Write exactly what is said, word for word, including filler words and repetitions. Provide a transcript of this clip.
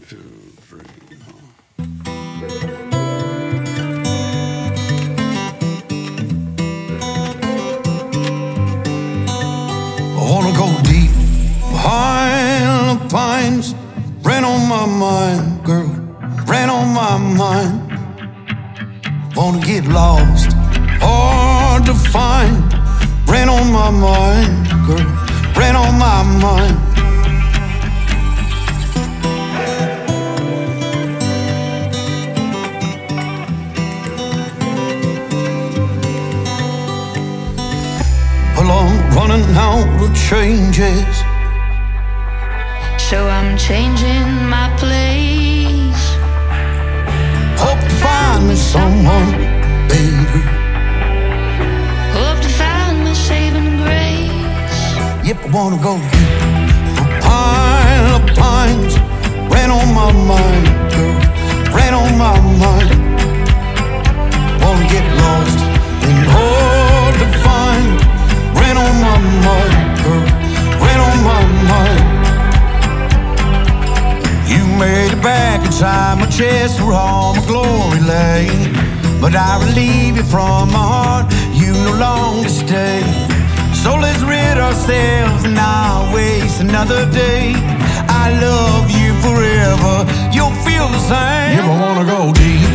two, three, four. I wanna go deep behind the pines. Rain on my mind, girl, rain on my mind. Wanna get lost, hard to find. Rain on my mind, girl, rain on my mind. Well, I'm running out of changes, so I'm changing my place. Hope to find me someone, baby. Hope to find my saving grace. Yep, I wanna go deep. A pile of pines, rain on my mind, girl, rain on my mind. Wanna get lost and hard to find. Rain on my mind, girl, rain on my mind. You made it back inside my chest where all my glory lay. But I relieve you from my heart, you no longer stay. So let's rid ourselves and not waste another day. I love you forever, you'll feel the same. Yeah, I wanna go deep